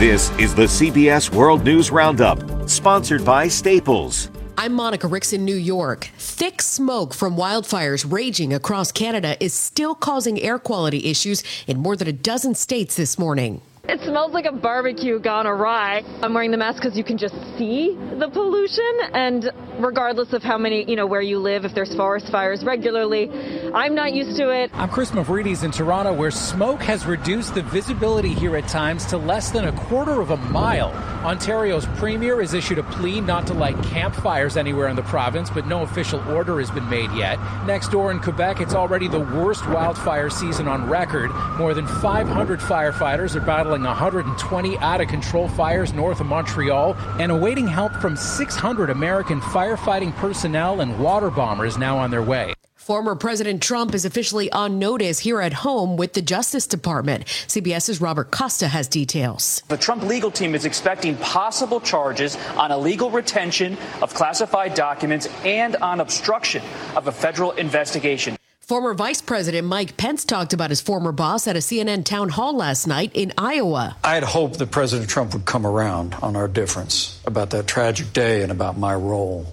This is the CBS World News Roundup, sponsored by Staples. I'm Monica Ricks in New York. Thick smoke from wildfires raging across Canada is still causing air quality issues in more than a dozen states this morning. It smells like a barbecue gone awry. I'm wearing the mask because you can just see the pollution, and regardless of how many, where you live, if there's forest fires regularly, I'm not used to it. I'm Chris Mavridis in Toronto, where smoke has reduced the visibility here at times to less than a quarter of a mile. Ontario's premier has issued a plea not to light campfires anywhere in the province, but no official order has been made yet. Next door in Quebec, it's already the worst wildfire season on record. More than 500 firefighters are battling 120 out-of-control fires north of Montreal and awaiting help from 600 American firefighting personnel and water bombers now on their way. Former President Trump is officially on notice here at home with the Justice Department. CBS's Robert Costa has details. The Trump legal team is expecting possible charges on illegal retention of classified documents and on obstruction of a federal investigation. Former Vice President Mike Pence talked about his former boss at a CNN town hall last night in Iowa. I had hoped that President Trump would come around on our difference about that tragic day and about my role.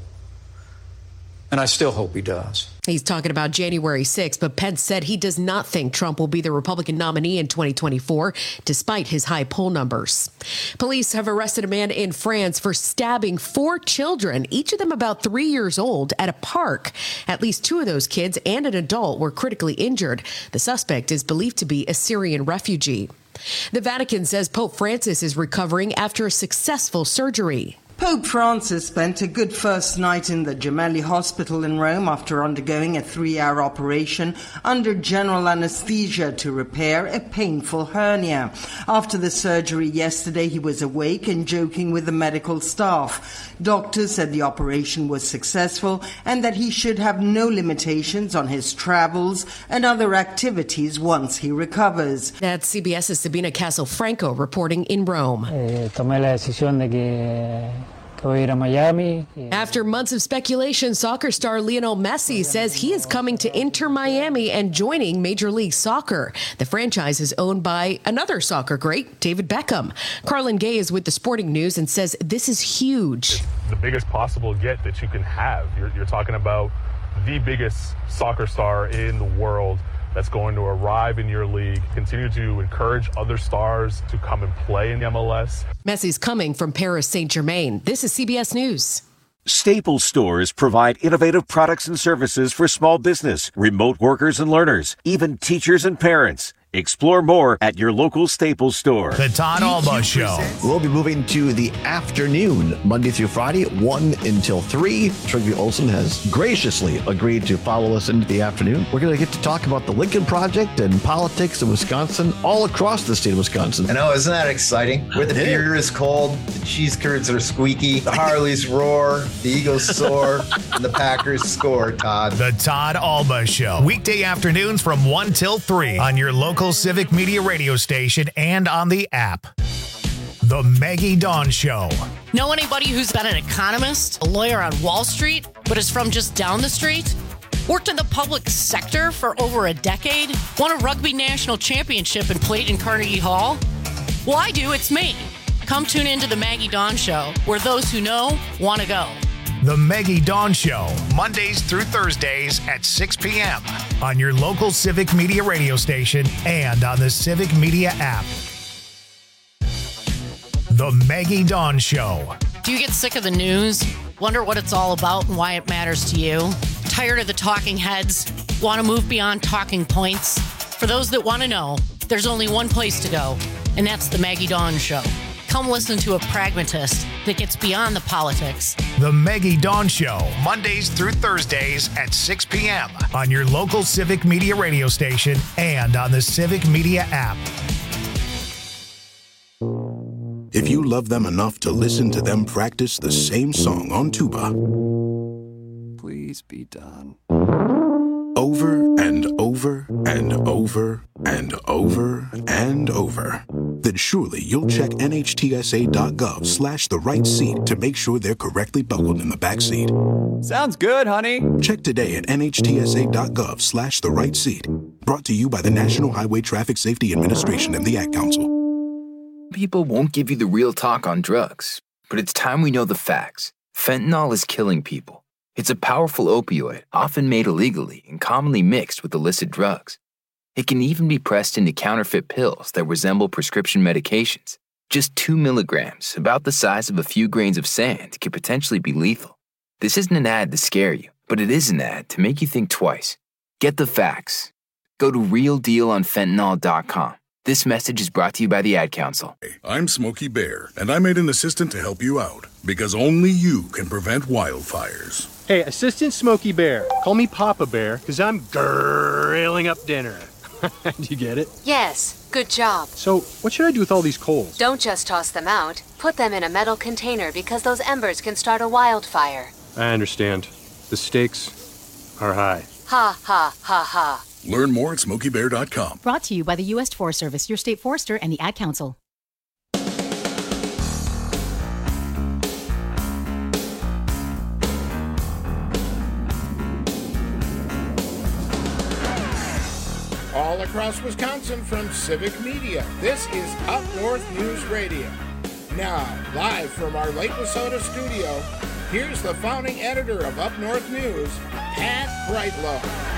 And I still hope he does. He's talking about January 6th, but Pence said he does not think Trump will be the Republican nominee in 2024, despite his high poll numbers. Police have arrested a man in France for stabbing 4 children, each of them about 3 years old, at a park. At least 2 of those kids and an adult were critically injured. The suspect is believed to be a Syrian refugee. The Vatican says Pope Francis is recovering after a successful surgery. Pope Francis spent a good first night in the Gemelli Hospital in Rome after undergoing a 3-hour operation under general anesthesia to repair a painful hernia. After the surgery yesterday, he was awake and joking with the medical staff. Doctors said the operation was successful and that he should have no limitations on his travels and other activities once he recovers. That's CBS's Sabina Castle-Franco reporting in Rome. After months of speculation, soccer star Lionel Messi says he is coming to Inter Miami and joining Major League Soccer. The franchise is owned by another soccer great, David Beckham. Carlin Gay is with the Sporting News and says this is huge. It's the biggest possible get that you can have. You're talking about the biggest soccer star in the world that's going to arrive in your league, continue to encourage other stars to come and play in the MLS. Messi's coming from Paris Saint-Germain. This is CBS News. Staples stores provide innovative products and services for small business, remote workers and learners, even teachers and parents. Explore more at your local Staples store. The Todd Alba Show. We'll be moving to the afternoon, Monday through Friday, 1 until 3. Trygve Olsen has graciously agreed to follow us into the afternoon. We're going to get to talk about the Lincoln Project and politics in Wisconsin, all across the state of Wisconsin. I know, isn't that exciting? Where the beer is cold, the cheese curds are squeaky, the Harleys roar, the Eagles soar, and the Packers score, Todd. The Todd Alba Show. Weekday afternoons from 1 till 3 on your local Civic Media radio station and on the app. The Maggie Dawn Show. Know anybody who's been an economist, a lawyer on Wall Street, but is from just down the street? Worked in the public sector for over a decade? Won a rugby national championship and played in Carnegie Hall? Well, I do. It's me. Come tune into the Maggie Dawn Show, where those who know want to go. The Maggie Dawn Show, Mondays through Thursdays at 6 p.m. on your local Civic Media radio station and on the Civic Media app. The Maggie Dawn Show. Do you get sick of the news? Wonder what it's all about and why it matters to you? Tired of the talking heads? Want to move beyond talking points? For those that want to know, there's only one place to go, and that's the Maggie Dawn Show. Come listen to a pragmatist that gets beyond the politics. The Maggie Dawn Show, Mondays through Thursdays at 6 p.m. on your local Civic Media radio station and on the Civic Media app. If you love them enough to listen to them practice the same song on tuba, please be done. Over and over and over and over and over, then surely you'll check NHTSA.gov/the right seat to make sure they're correctly buckled in the back seat. Sounds good, honey. Check today at NHTSA.gov/the right seat. Brought to you by the National Highway Traffic Safety Administration and the Ad Council. People won't give you the real talk on drugs, but it's time we know the facts. Fentanyl is killing people. It's a powerful opioid, often made illegally and commonly mixed with illicit drugs. It can even be pressed into counterfeit pills that resemble prescription medications. Just 2 milligrams, about the size of a few grains of sand, could potentially be lethal. This isn't an ad to scare you, but it is an ad to make you think twice. Get the facts. Go to realdealonfentanyl.com. This message is brought to you by the Ad Council. I'm Smokey Bear, and I made an assistant to help you out, because only you can prevent wildfires. Hey, Assistant Smokey Bear. Call me Papa Bear, because I'm grilling up dinner. Do you get it? Yes, good job. So, what should I do with all these coals? Don't just toss them out. Put them in a metal container because those embers can start a wildfire. I understand. The stakes are high. Ha, ha, ha, ha. Learn more at SmokeyBear.com. Brought to you by the U.S. Forest Service, your state forester, and the Ad Council. All across Wisconsin from Civic Media, this is Up North News Radio. Now, live from our Lake Wissota studio, here's the founding editor of Up North News, Pat Brightlow.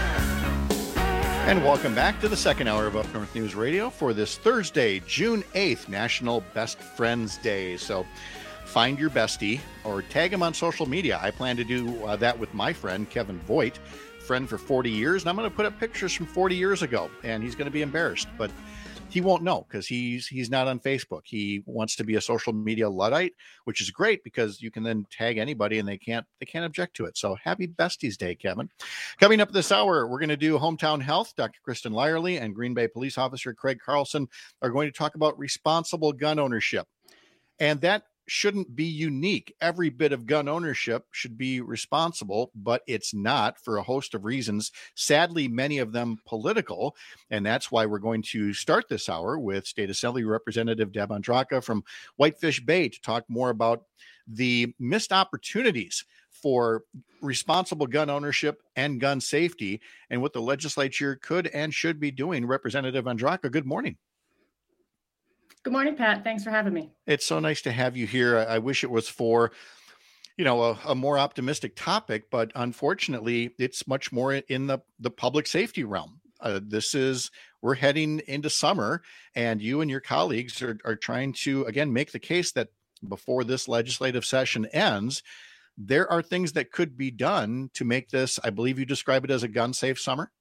And welcome back to the second hour of Up North News Radio for this Thursday, June 8th, National Best Friends Day. So find your bestie or tag him on social media. I plan to do that with my friend, Kevin Voigt, friend for 40 years. And I'm going to put up pictures from 40 years ago, and he's going to be embarrassed, but he won't know because he's not on Facebook. He wants to be a social media Luddite, which is great because you can then tag anybody and they can't object to it. So happy Besties Day, Kevin. Coming up this hour, we're going to do Hometown Health. Dr. Kristen Lyerly and Green Bay Police Officer Craig Carlson are going to talk about responsible gun ownership. And that shouldn't be unique. Every bit of gun ownership should be responsible, but it's not for a host of reasons. Sadly, many of them political. And that's why we're going to start this hour with State Assembly Representative Deb Andraka from Whitefish Bay to talk more about the missed opportunities for responsible gun ownership and gun safety and what the legislature could and should be doing. Representative Andraka, good morning. Good morning, Pat. Thanks for having me. It's so nice to have you here. I wish it was for, a more optimistic topic, but unfortunately, it's much more in the public safety realm. We're heading into summer, and you and your colleagues are trying to, again, make the case that before this legislative session ends, there are things that could be done to make this, I believe you describe it as a gun-safe summer?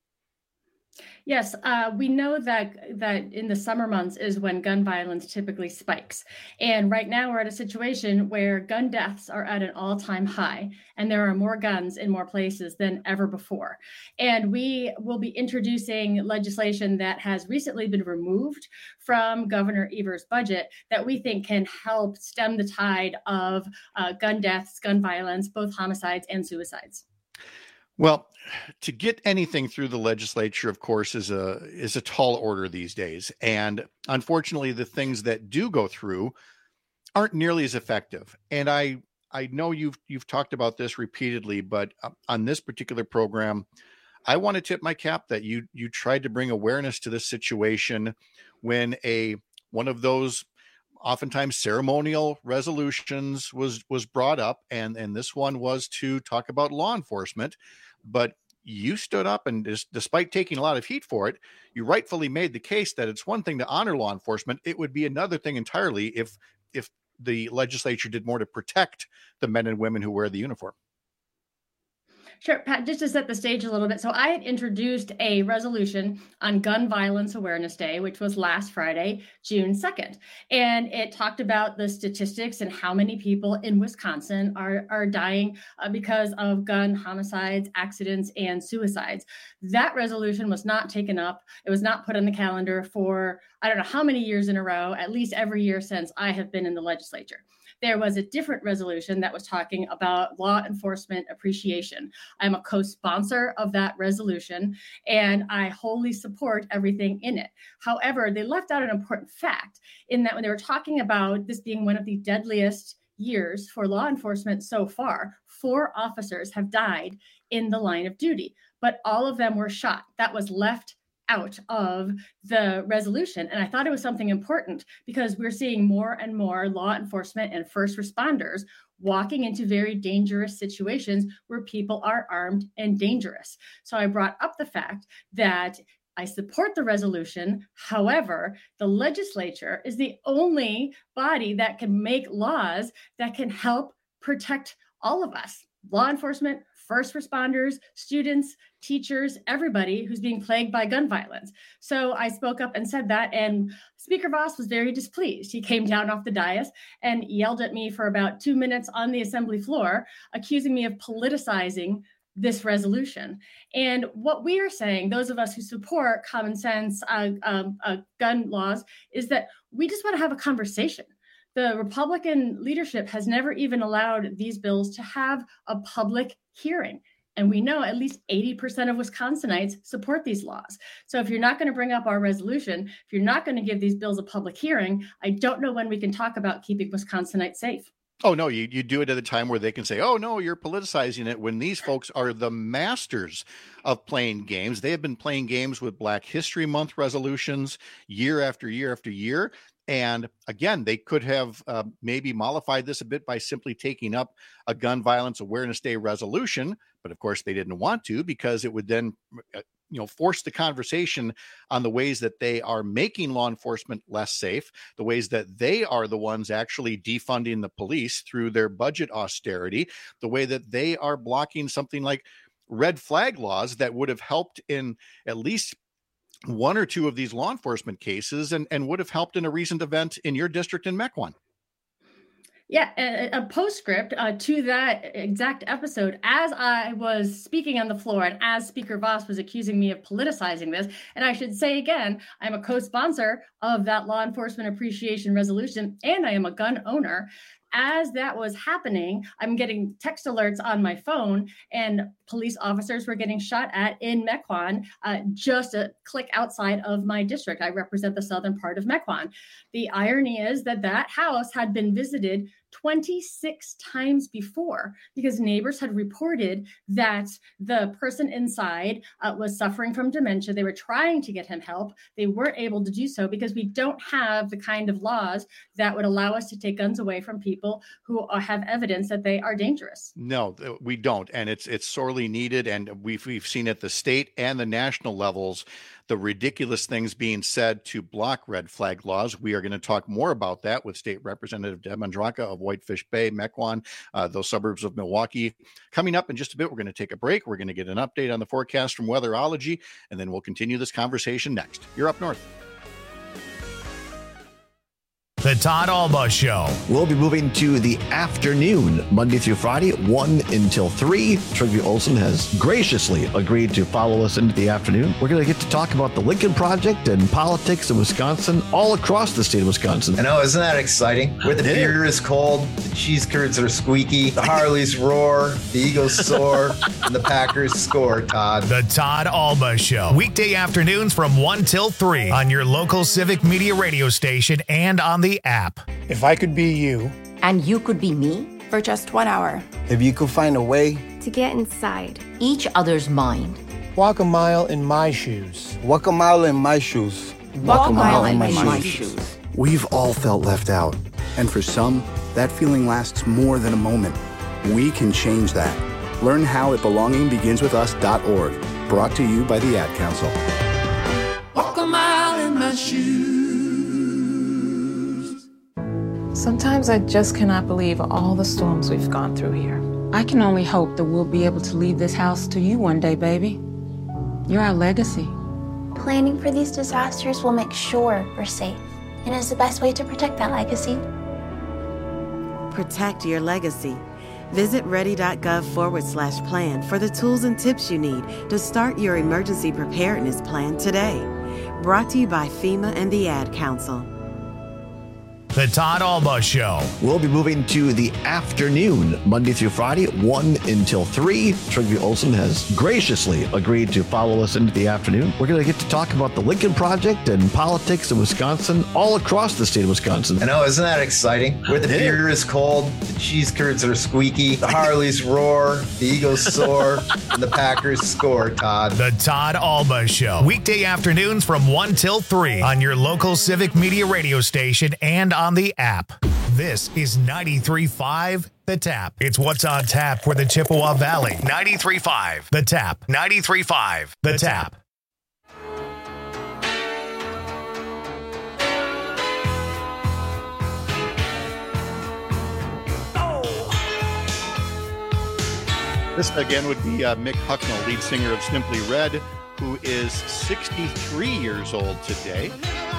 Yes, we know that in the summer months is when gun violence typically spikes. And right now we're at a situation where gun deaths are at an all-time high, and there are more guns in more places than ever before. And we will be introducing legislation that has recently been removed from Governor Evers' budget that we think can help stem the tide of gun deaths, gun violence, both homicides and suicides. Well, to get anything through the legislature, of course, is a tall order these days. And unfortunately, the things that do go through aren't nearly as effective. And I know you've talked about this repeatedly, but on this particular program, I want to tip my cap that you tried to bring awareness to this situation when one of those oftentimes ceremonial resolutions was brought up, and this one was to talk about law enforcement. But you stood up and despite taking a lot of heat for it, you rightfully made the case that it's one thing to honor law enforcement. It would be another thing entirely if the legislature did more to protect the men and women who wear the uniform. Sure, Pat, just to set the stage a little bit. So I had introduced a resolution on Gun Violence Awareness Day, which was last Friday, June 2nd. And it talked about the statistics and how many people in Wisconsin are dying because of gun homicides, accidents, and suicides. That resolution was not taken up. It was not put on the calendar for, I don't know how many years in a row, at least every year since I have been in the legislature. There was a different resolution that was talking about law enforcement appreciation. I'm a co-sponsor of that resolution, and I wholly support everything in it. However, they left out an important fact in that when they were talking about this being one of the deadliest years for law enforcement so far, 4 officers have died in the line of duty, but all of them were shot. That was left out of the resolution. And I thought it was something important because we're seeing more and more law enforcement and first responders walking into very dangerous situations where people are armed and dangerous. So I brought up the fact that I support the resolution. However, the legislature is the only body that can make laws that can help protect all of us, law enforcement, first responders, students, teachers, everybody who's being plagued by gun violence. So I spoke up and said that, and Speaker Voss was very displeased. He came down off the dais and yelled at me for about 2 minutes on the assembly floor, accusing me of politicizing this resolution. And what we are saying, those of us who support common sense gun laws, is that we just want to have a conversation. The Republican leadership has never even allowed these bills to have a public hearing. And we know at least 80% of Wisconsinites support these laws. So if you're not going to bring up our resolution, if you're not going to give these bills a public hearing, I don't know when we can talk about keeping Wisconsinites safe. Oh, no, you do it at a time where they can say, oh, no, you're politicizing it, when these folks are the masters of playing games. They have been playing games with Black History Month resolutions year after year after year. And again, they could have maybe mollified this a bit by simply taking up a Gun Violence Awareness Day resolution. But of course, they didn't want to, because it would then force the conversation on the ways that they are making law enforcement less safe, the ways that they are the ones actually defunding the police through their budget austerity, the way that they are blocking something like red flag laws that would have helped in at least one or two of these law enforcement cases and would have helped in a recent event in your district in Mequon. Yeah, a postscript to that exact episode, as I was speaking on the floor and as Speaker Voss was accusing me of politicizing this, and I should say again, I'm a co-sponsor of that law enforcement appreciation resolution, and I am a gun owner. As that was happening, I'm getting text alerts on my phone, and police officers were getting shot at in Mequon, just a click outside of my district. I represent the southern part of Mequon. The irony is that that house had been visited 26 times before, because neighbors had reported that the person inside was suffering from dementia. They were trying to get him help. They weren't able to do so because we don't have the kind of laws that would allow us to take guns away from people who have evidence that they are dangerous. No, we don't. And it's sorely needed. And we've seen at the state and the national levels the ridiculous things being said to block red flag laws. We are going to talk more about that with State Representative Deb Mondraka of Whitefish Bay, Mequon, those suburbs of Milwaukee. Coming up in just a bit, we're going to take a break. We're going to get an update on the forecast from Weatherology, and then we'll continue this conversation next. You're up north. The Todd Alba Show. We'll be moving to the afternoon, Monday through Friday, 1 until 3. Trygve Olsen has graciously agreed to follow us into the afternoon. We're going to get to talk about the Lincoln Project and politics in Wisconsin, all across the state of Wisconsin. I know, isn't that exciting? Where the beer is cold, the cheese curds are squeaky, the Harleys roar, the Eagles soar, and the Packers score, Todd. The Todd Alba Show. Weekday afternoons from 1 till 3 on your local Civic Media radio station and on the app. If I could be you. And you could be me. For just 1 hour. If you could find a way. To get inside. Each other's mind. Walk a mile in my shoes. Walk a mile in my shoes. Walk a mile in my shoes. We've all felt left out. And for some, that feeling lasts more than a moment. We can change that. Learn how at belongingbeginswithus.org. Brought to you by the Ad Council. Walk a mile in my shoes. Sometimes I just cannot believe all the storms we've gone through here. I can only hope that we'll be able to leave this house to you one day, baby. You're our legacy. Planning for these disasters will make sure we're safe, and is the best way to protect that legacy. Protect your legacy. Visit ready.gov/plan for the tools and tips you need to start your emergency preparedness plan today. Brought to you by FEMA and the Ad Council. The Todd Alba Show. We'll be moving to the afternoon, Monday through Friday, 1 until 3. Trygve Olsen has graciously agreed to follow us into the afternoon. We're going to get to talk about the Lincoln Project and politics in Wisconsin, all across the state of Wisconsin. I know, isn't that exciting? Where the beer is cold, the cheese curds are squeaky, the Harleys roar, the Eagles soar, and the Packers score, Todd. The Todd Alba Show. Weekday afternoons from 1 till 3 on your local Civic Media radio station and on the app. This is 93.5 The Tap. It's what's on tap for the Chippewa Valley. 93.5 The Tap. 93.5 The Tap. This again would be Mick Hucknall, lead singer of Simply Red, who is 63 years old today.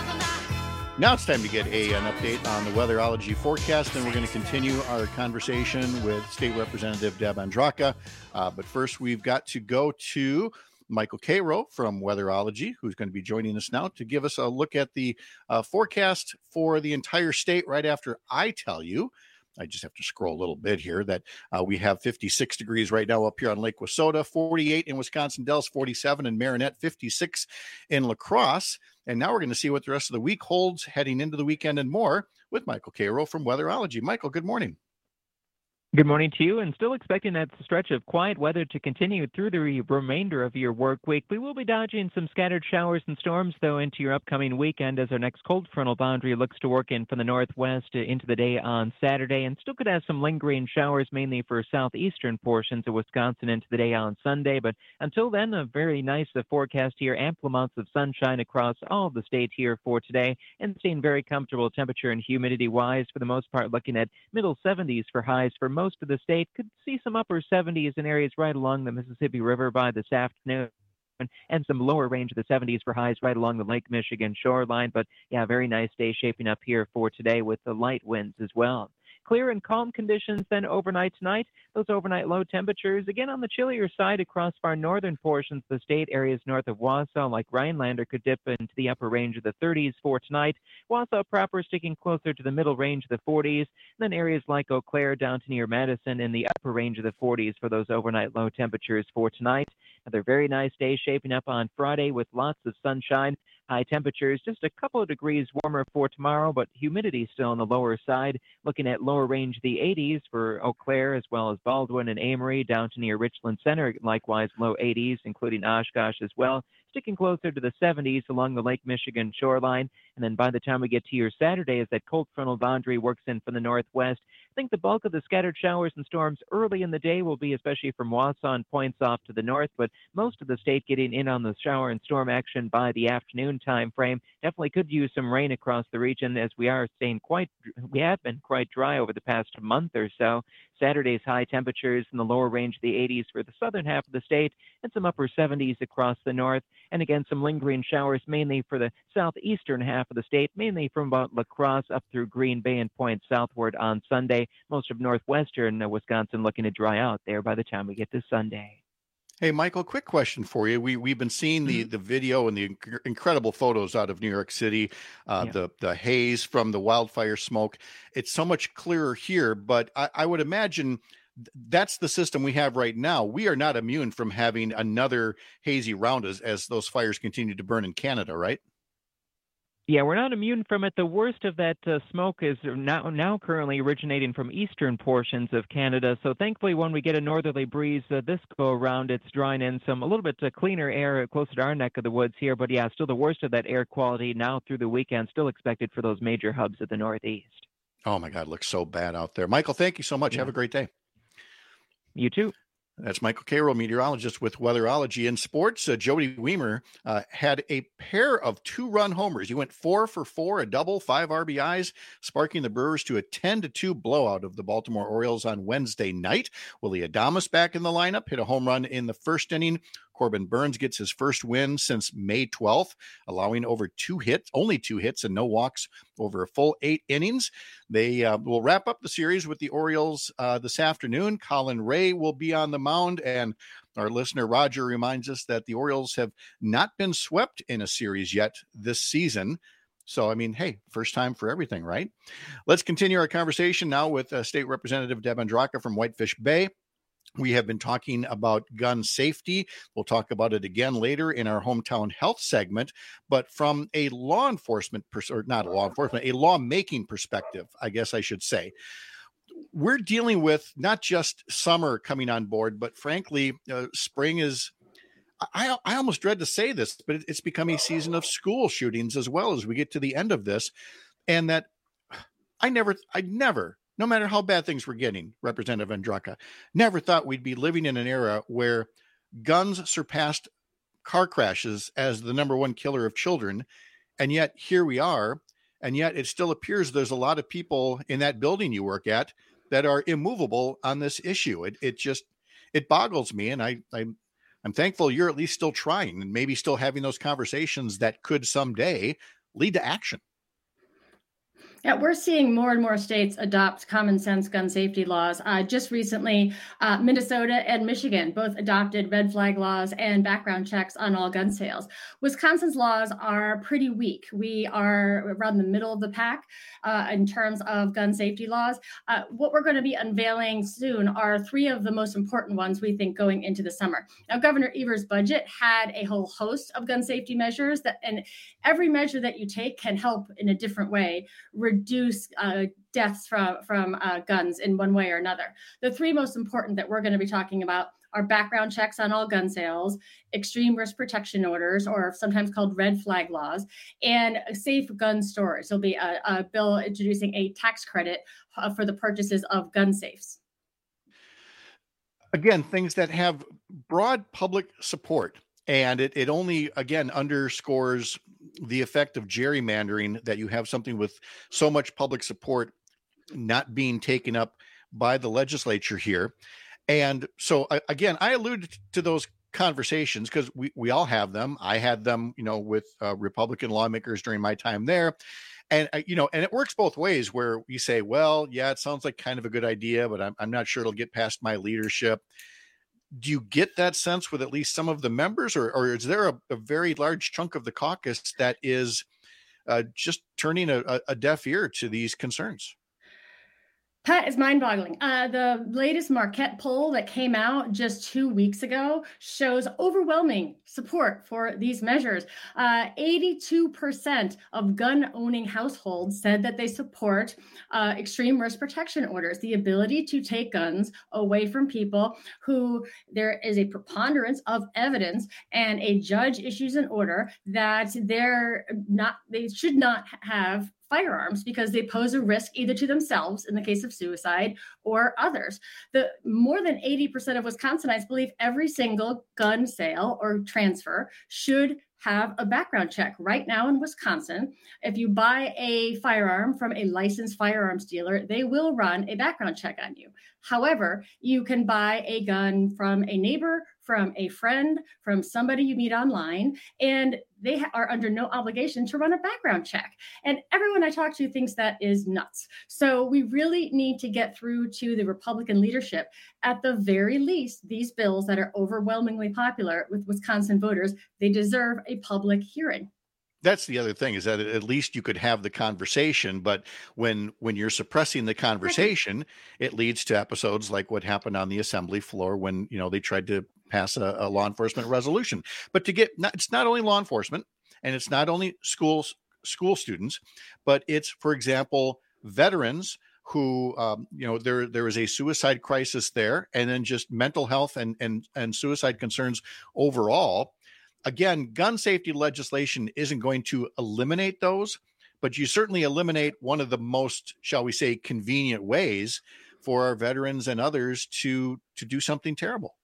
Now it's time to get an update on the weatherology forecast, and we're going to continue our conversation with State Representative Deb Andraka. But first, we've got to go to Michael Cairo from Weatherology, who's going to be joining us now to give us a look at the forecast for the entire state right after I tell you. I just have to scroll a little bit here that we have 56 degrees right now up here on Lake Wissota, 48 in Wisconsin Dells, 47 in Marinette, 56 in La Crosse. And now we're going to see what the rest of the week holds heading into the weekend and more with Michael Cairo from Weatherology. Michael, good morning. Good morning to you, and still expecting that stretch of quiet weather to continue through the remainder of your work week. We will be dodging some scattered showers and storms, though, into your upcoming weekend as our next cold frontal boundary looks to work in from the northwest into the day on Saturday, and still could have some lingering showers, mainly for southeastern portions of Wisconsin into the day on Sunday. But until then, a very nice forecast here, ample amounts of sunshine across all of the state here for today, and staying very comfortable temperature and humidity-wise. For the most part, looking at middle 70s for highs for most of the state. Could see some upper 70s in areas right along the Mississippi River by this afternoon, and some lower range of the 70s for highs right along the Lake Michigan shoreline. But yeah, very nice day shaping up here for today with the light winds as well. Clear and calm conditions then overnight tonight. Those overnight low temperatures, again on the chillier side across far northern portions of the state. Areas north of Wausau, like Rhinelander, could dip into the upper range of the 30s for tonight. Wausau proper sticking closer to the middle range of the 40s. And then areas like Eau Claire down to near Madison in the upper range of the 40s for those overnight low temperatures for tonight. Another very nice day shaping up on Friday with lots of sunshine. High temperatures, just a couple of degrees warmer for tomorrow, but humidity still on the lower side. Looking at lower range the 80s for Eau Claire as well as Baldwin and Amory down to near Richland Center. Likewise, low 80s, including Oshkosh as well. Sticking closer to the 70s along the Lake Michigan shoreline. And then by the time we get to your Saturday, as that cold frontal boundary works in from the northwest, I think the bulk of the scattered showers and storms early in the day will be especially from Wausau and points off to the north, but most of the state getting in on the shower and storm action by the afternoon time frame. Definitely could use some rain across the region as we have been quite dry over the past month or so. Saturday's high temperatures in the lower range of the 80s for the southern half of the state and some upper 70s across the north. And again, some lingering showers mainly for the southeastern half of the state, mainly from about La Crosse up through Green Bay and points southward on Sunday. Most of northwestern Wisconsin looking to dry out there by the time we get to Sunday. Hey, Michael, quick question for you. We've been seeing the video and the incredible photos out of New York City, the haze from the wildfire smoke. It's so much clearer here, but I would imagine that's the system we have right now. We are not immune from having another hazy round as those fires continue to burn in Canada, right? Yeah, we're not immune from it. The worst of that smoke is now currently originating from eastern portions of Canada. So thankfully, when we get a northerly breeze this go around, it's drawing in a little bit cleaner air closer to our neck of the woods here. But yeah, still the worst of that air quality now through the weekend, still expected for those major hubs of the Northeast. Oh my God, it looks so bad out there. Michael, thank you so much. Yeah. Have a great day. You too. That's Michael Cairo, meteorologist with Weatherology. In sports, Jody Weimer had a pair of 2-run homers. He went 4 for 4, a double, 5 RBIs, sparking the Brewers to a 10-2 blowout of the Baltimore Orioles on Wednesday night. Willy Adames back in the lineup, hit a home run in the first inning. Corbin Burns gets his first win since May 12th, allowing only 2 hits and no walks over a full 8 innings. They will wrap up the series with the Orioles this afternoon. Colin Ray will be on the mound, and our listener Roger reminds us that the Orioles have not been swept in a series yet this season. So, I mean, hey, first time for everything, right? Let's continue our conversation now with State Representative Deb Andraka from Whitefish Bay. We have been talking about gun safety. We'll talk about it again later in our hometown health segment, but from a law enforcement, or not law enforcement, a lawmaking perspective, I guess I should say. We're dealing with not just summer coming on board, but frankly, spring is, I almost dread to say this, but it's become a season of school shootings as well as we get to the end of this. And that I never, no matter how bad things were getting, Representative Andraka, never thought we'd be living in an era where guns surpassed car crashes as the number one killer of children. And yet here we are. And yet it still appears there's a lot of people in that building you work at that are immovable on this issue. It boggles me. And I'm thankful you're at least still trying and maybe still having those conversations that could someday lead to action. Yeah, we're seeing more and more states adopt common sense gun safety laws. Just recently, Minnesota and Michigan both adopted red flag laws and background checks on all gun sales. Wisconsin's laws are pretty weak. We are around the middle of the pack in terms of gun safety laws. What we're going to be unveiling soon are three of the most important ones we think going into the summer. Now, Governor Evers' budget had a whole host of gun safety measures and every measure that you take can help in a different way reduce deaths from guns in one way or another. The three most important that we're going to be talking about are background checks on all gun sales, extreme risk protection orders, or sometimes called red flag laws, and safe gun storage. There'll be a bill introducing a tax credit for the purchases of gun safes. Again, things that have broad public support. And it only, again, underscores the effect of gerrymandering, that you have something with so much public support not being taken up by the legislature here. And so, again, I alluded to those conversations because we all have them. I had them, with Republican lawmakers during my time there. And, and it works both ways where we say, well, yeah, it sounds like kind of a good idea, but I'm not sure it'll get past my leadership. Do you get that sense with at least some of the members, or is there a very large chunk of the caucus that is just turning a deaf ear to these concerns? Pat, is mind-boggling. The latest Marquette poll that came out just 2 weeks ago shows overwhelming support for these measures. 82% of gun-owning households said that they support extreme risk protection orders, the ability to take guns away from people who there is a preponderance of evidence and a judge issues an order that they should not have firearms because they pose a risk either to themselves in the case of suicide or others. The more than 80% of Wisconsinites believe every single gun sale or transfer should have a background check. Right now in Wisconsin, if you buy a firearm from a licensed firearms dealer, they will run a background check on you. However, you can buy a gun from a neighbor, from a friend, from somebody you meet online, and they are under no obligation to run a background check. And everyone I talk to thinks that is nuts. So we really need to get through to the Republican leadership. At the very least, these bills that are overwhelmingly popular with Wisconsin voters, they deserve a public hearing. That's the other thing, is that at least you could have the conversation, but when you're suppressing the conversation, it leads to episodes like what happened on the assembly floor when, they tried to pass a law enforcement resolution. But it's not only law enforcement and it's not only school students, but it's, for example, veterans who, there is a suicide crisis there, and then just mental health and suicide concerns overall. Again, gun safety legislation isn't going to eliminate those, but you certainly eliminate one of the most, shall we say, convenient ways for our veterans and others to do something terrible.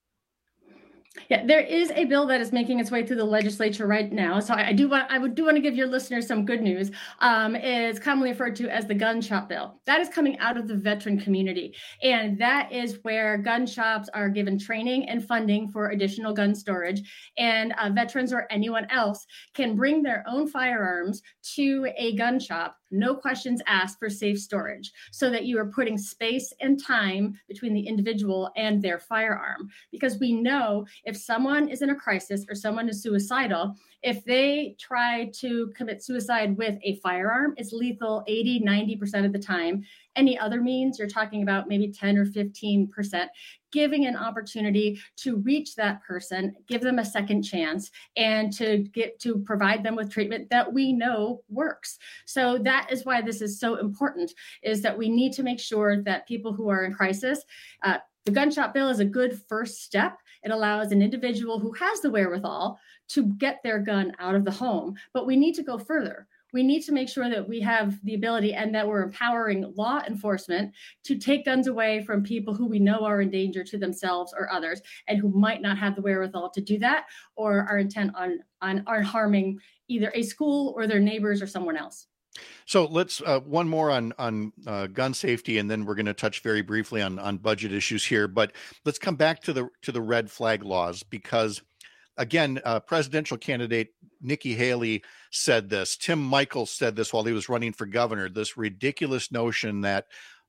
Yeah, there is a bill that is making its way through the legislature right now. So I do want to give your listeners some good news. It's commonly referred to as the gun shop bill. That is coming out of the veteran community. And that is where gun shops are given training and funding for additional gun storage. And veterans or anyone else can bring their own firearms to a gun shop, no questions asked for safe storage, so that you are putting space and time between the individual and their firearm. Because we know if someone is in a crisis or someone is suicidal, if they try to commit suicide with a firearm, it's lethal 80, 90% of the time. Any other means, you're talking about maybe 10 or 15%, giving an opportunity to reach that person, give them a second chance, and to provide them with treatment that we know works. So that is why this is so important, is that we need to make sure that people who are in crisis, the gun shop bill is a good first step. It allows an individual who has the wherewithal to get their gun out of the home, but we need to go further. We need to make sure that we have the ability and that we're empowering law enforcement to take guns away from people who we know are in danger to themselves or others, and who might not have the wherewithal to do that, or are intent on harming either a school or their neighbors or someone else. So let's one more on gun safety, and then we're going to touch very briefly on budget issues here. But let's come back to the red flag laws, because again, presidential candidate Nikki Haley said this. Tim Michels said this while he was running for governor. This ridiculous notion that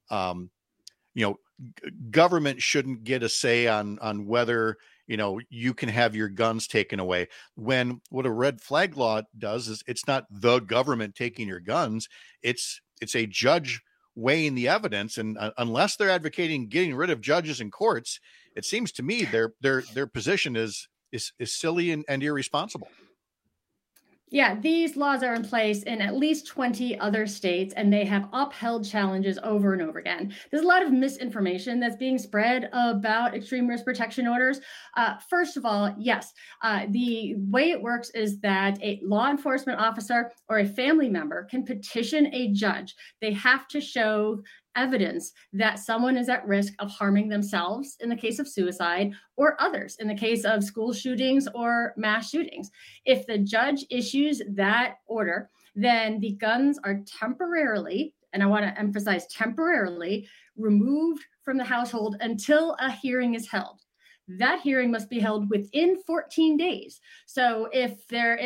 government shouldn't get a say on whether you can have your guns taken away. When what a red flag law does is it's not the government taking your guns. It's a judge weighing the evidence. And unless they're advocating getting rid of judges and courts, it seems to me their position is silly and irresponsible. Yeah, these laws are in place in at least 20 other states, and they have upheld challenges over and over again. There's a lot of misinformation that's being spread about extreme risk protection orders. First of all, yes, the way it works is that a law enforcement officer or a family member can petition a judge. They have to show evidence that someone is at risk of harming themselves in the case of suicide, or others in the case of school shootings or mass shootings. If the judge issues that order, then the guns are temporarily, and I want to emphasize temporarily, removed from the household until a hearing is held. That hearing must be held within 14 days. So if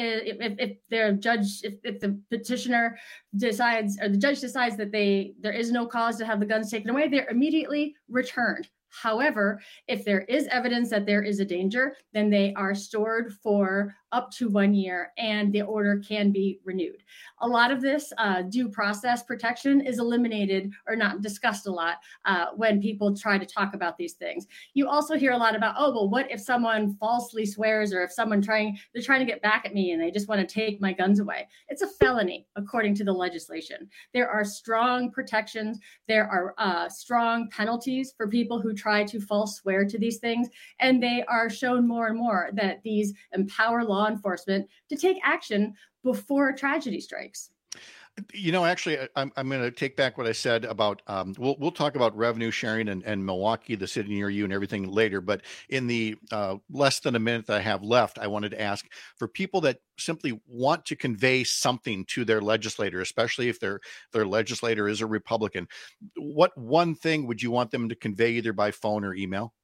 the petitioner decides, or the judge decides that there is no cause to have the guns taken away, they're immediately returned. However, if there is evidence that there is a danger, then they are stored for up to 1 year, and the order can be renewed. A lot of this due process protection is eliminated or not discussed a lot when people try to talk about these things. You also hear a lot about, what if someone falsely swears, or if they're trying to get back at me and they just want to take my guns away? It's a felony, according to the legislation. There are strong protections. There are strong penalties for people who try to false swear to these things, and they are shown more and more that these empower law enforcement to take action before a tragedy strikes. Actually, I'm going to take back what I said about, we'll talk about revenue sharing and Milwaukee, the city near you, and everything later. But in the less than a minute that I have left, I wanted to ask for people that simply want to convey something to their legislator, especially if their legislator is a Republican. What one thing would you want them to convey, either by phone or email?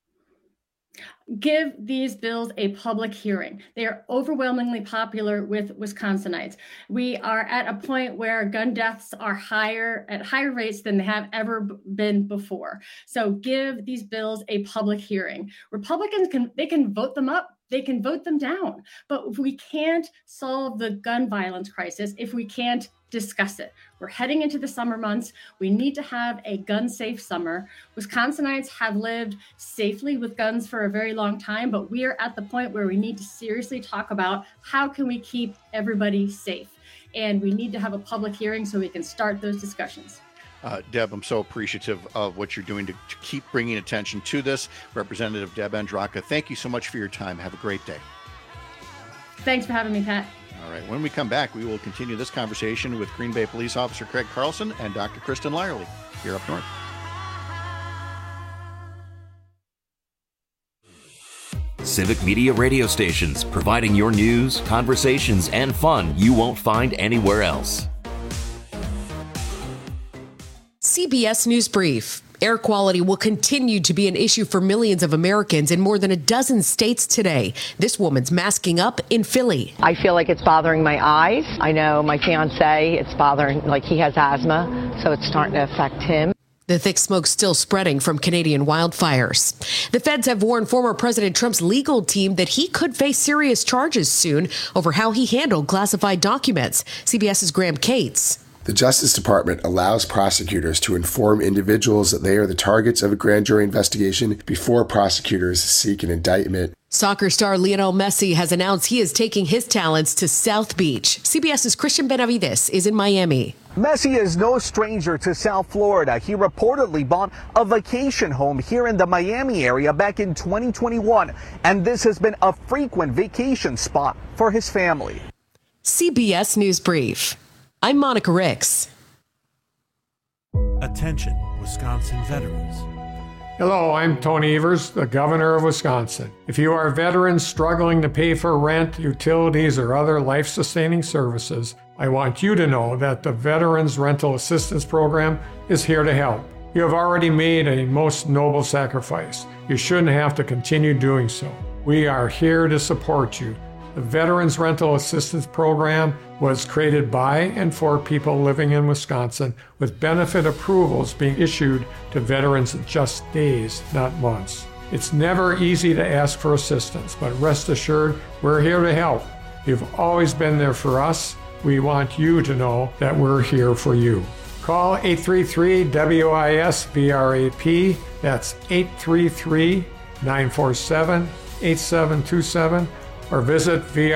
Give these bills a public hearing. They are overwhelmingly popular with Wisconsinites. We are at a point where gun deaths are at higher rates than they have ever been before. So give these bills a public hearing. Republicans can vote them up. They can vote them down. But we can't solve the gun violence crisis if we can't discuss it. We're heading into the summer months. We need to have a gun-safe summer. Wisconsinites have lived safely with guns for a very long time, but we are at the point where we need to seriously talk about how can we keep everybody safe. And we need to have a public hearing so we can start those discussions. Deb, I'm so appreciative of what you're doing to keep bringing attention to this. Representative Deb Andraca, thank you so much for your time. Have a great day. Thanks for having me, Pat. All right. When we come back, we will continue this conversation with Green Bay Police Officer Craig Carlson and Dr. Kristen Lyerly here up north. Civic Media radio stations, providing your news, conversations, and fun you won't find anywhere else. CBS News Brief. Air quality will continue to be an issue for millions of Americans in more than a dozen states today. This woman's masking up in Philly. I feel like it's bothering my eyes. I know my fiance, it's bothering, like he has asthma, so it's starting to affect him. The thick smoke still spreading from Canadian wildfires. The feds have warned former President Trump's legal team that he could face serious charges soon over how he handled classified documents. CBS's Graham Cates. The Justice Department allows prosecutors to inform individuals that they are the targets of a grand jury investigation before prosecutors seek an indictment. Soccer star Lionel Messi has announced he is taking his talents to South Beach. CBS's Christian Benavides is in Miami. Messi is no stranger to South Florida. He reportedly bought a vacation home here in the Miami area back in 2021, and this has been a frequent vacation spot for his family. CBS News Brief. I'm Monica Ricks. Attention, Wisconsin veterans. Hello, I'm Tony Evers, the governor of Wisconsin. If you are veterans struggling to pay for rent, utilities, or other life-sustaining services, I want you to know that the Veterans Rental Assistance Program is here to help. You have already made a most noble sacrifice. You shouldn't have to continue doing so. We are here to support you. The Veterans Rental Assistance Program was created by and for people living in Wisconsin, with benefit approvals being issued to veterans in just days, not months. It's never easy to ask for assistance, but rest assured, we're here to help. You've always been there for us. We want you to know that we're here for you. Call 833-WIS-VRAP. That's 833-947-8727. or visit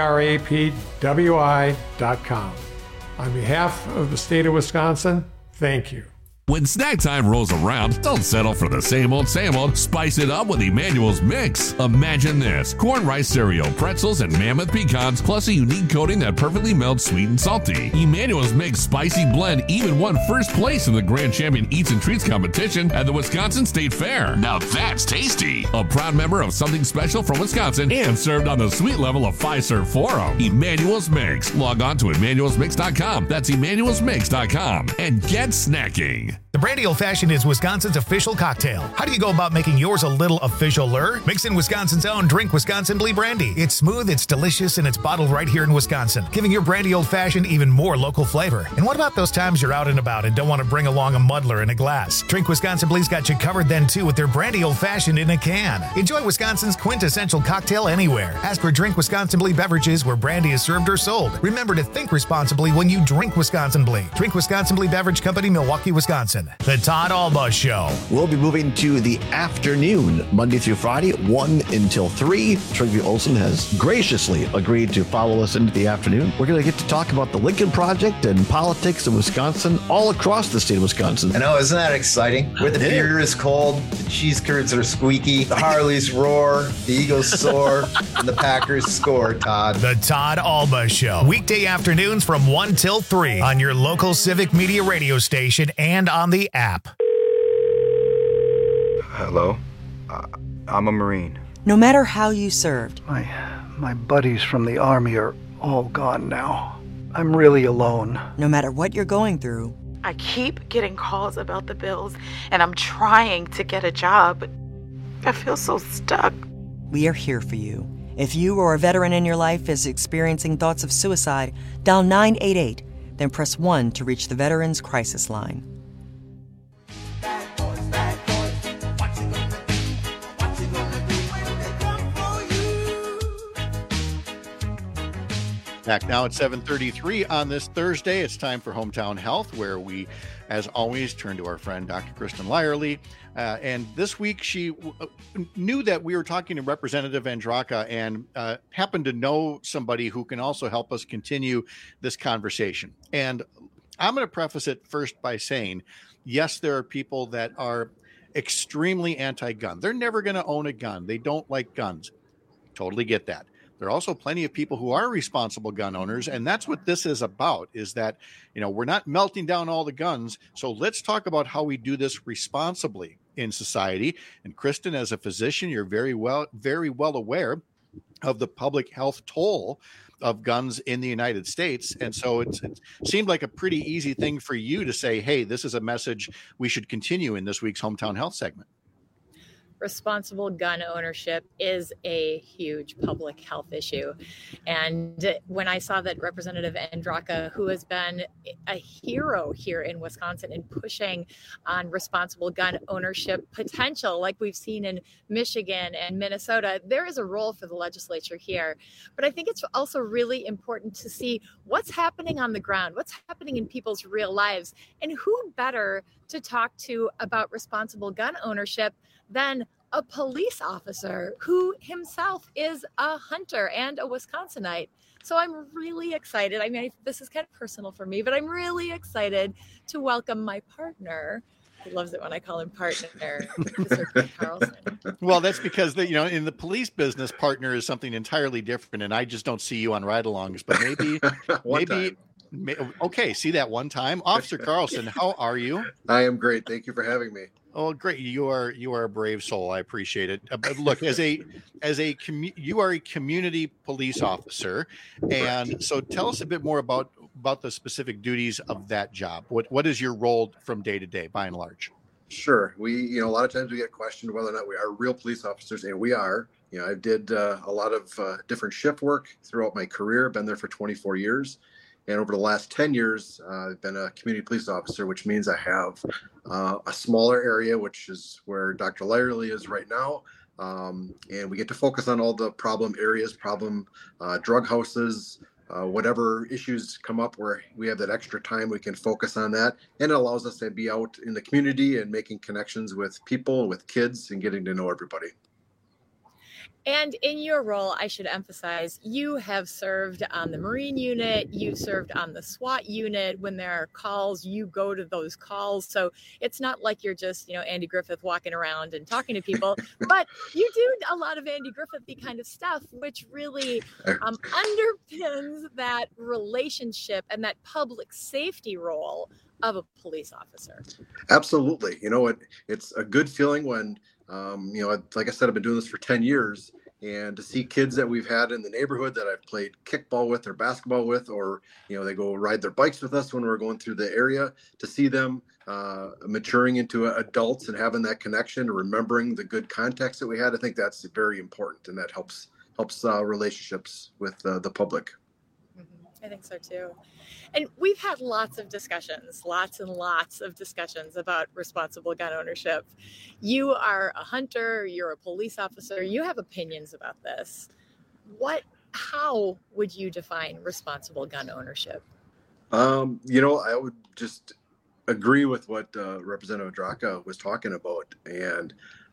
vrapwi.com. On behalf of the state of Wisconsin, thank you. When snack time rolls around, don't settle for the same old, Spice it up with Emmanuel's Mix. Imagine this: corn rice cereal, pretzels, and mammoth pecans, plus a unique coating that perfectly melts sweet and salty. Emmanuel's Mix Spicy Blend even won first place in the Grand Champion Eats and Treats competition at the Wisconsin State Fair. Now that's tasty. A proud member of Something Special from Wisconsin and served on the sweet level of Fiserv Forum. Emmanuel's Mix. Log on to emmanuelsmix.com. That's emmanuelsmix.com and get snacking. The Brandy Old Fashioned is Wisconsin's official cocktail. How do you go about making yours a little official-er? Mix in Wisconsin's own Drink Wisconsin Blee Brandy. It's smooth, it's delicious, and it's bottled right here in Wisconsin, giving your Brandy Old Fashioned even more local flavor. And what about those times you're out and about and don't want to bring along a muddler in a glass? Drink Wisconsin Blee's got you covered then, too, with their Brandy Old Fashioned in a can. Enjoy Wisconsin's quintessential cocktail anywhere. Ask for Drink Wisconsin Blee beverages where brandy is served or sold. Remember to think responsibly when you drink Wisconsin Blee. Drink Wisconsin Blee Beverage Company, Milwaukee, Wisconsin. The Todd Alba Show. We'll be moving to the afternoon, Monday through Friday, 1 until 3. Trygve Olsen has graciously agreed to follow us into the afternoon. We're going to get to talk about the Lincoln Project and politics in Wisconsin, all across the state of Wisconsin. I know, isn't that exciting? Where the beer is cold, the cheese curds are squeaky, the Harleys roar, the Eagles soar, and the Packers score, Todd. The Todd Alba Show. Weekday afternoons from 1 till 3 on your local Civic Media radio station and on the app. Hello? I'm a Marine. No matter how you served. My buddies from the Army are all gone now. I'm really alone. No matter what you're going through. I keep getting calls about the bills, and I'm trying to get a job, but I feel so stuck. We are here for you. If you or a veteran in your life is experiencing thoughts of suicide, dial 988, then press 1 to reach the Veterans Crisis Line. Back now at 7:33 on this Thursday. It's time for Hometown Health, where we, as always, turn to our friend Dr. Kristen Lyerly. And this week she knew that we were talking to Representative Andraka and happened to know somebody who can also help us continue this conversation. And I'm going to preface it first by saying, yes, there are people that are extremely anti-gun. They're never going to own a gun. They don't like guns. Totally get that. There are also plenty of people who are responsible gun owners, and that's what this is about, is that, we're not melting down all the guns. So let's talk about how we do this responsibly in society. And Kristen, as a physician, you're very well aware of the public health toll of guns in the United States. And so it seemed like a pretty easy thing for you to say, hey, this is a message we should continue in this week's Hometown Health segment. Responsible gun ownership is a huge public health issue. And when I saw that Representative Andraka, who has been a hero here in Wisconsin in pushing on responsible gun ownership potential, like we've seen in Michigan and Minnesota, there is a role for the legislature here. But I think it's also really important to see what's happening on the ground, what's happening in people's real lives, and who better to talk to about responsible gun ownership than a police officer who himself is a hunter and a Wisconsinite. So I'm really excited. I mean, this is kind of personal for me, but I'm really excited to welcome my partner. He loves it when I call him partner, Officer Carlson. Well, that's because in the police business, partner is something entirely different, and I just don't see you on ride-alongs. But okay, see that one time, Officer Carlson. How are you? I am great. Thank you for having me. Oh, great! You are a brave soul. I appreciate it. But look, you are a community police officer, and so tell us a bit more about the specific duties of that job. What is your role from day to day, by and large? Sure. We, a lot of times we get questioned whether or not we are real police officers, and we are. I did a lot of different shift work throughout my career. Been there for 24 years. And over the last 10 years, I've been a community police officer, which means I have a smaller area, which is where Dr. Lyerly is right now. And we get to focus on all the problem areas, drug houses, whatever issues come up where we have that extra time, we can focus on that. And it allows us to be out in the community and making connections with people, with kids, and getting to know everybody. And in your role, I should emphasize, you have served on the Marine unit, you served on the SWAT unit. When there are calls, you go to those calls. So it's not like you're just, Andy Griffith walking around and talking to people, but you do a lot of Andy Griffithy kind of stuff, which really underpins that relationship and that public safety role of a police officer. Absolutely. It's a good feeling when, like I said, I've been doing this for 10 years, and to see kids that we've had in the neighborhood that I've played kickball with or basketball with, or, they go ride their bikes with us when we're going through the area, to see them maturing into adults and having that connection, remembering the good context that we had. I think that's very important, and that helps relationships with the public. I think so too. And we've had lots and lots of discussions about responsible gun ownership. You are a hunter, you're a police officer, you have opinions about this. How would you define responsible gun ownership? I would just agree with what Representative Andraka was talking about. And,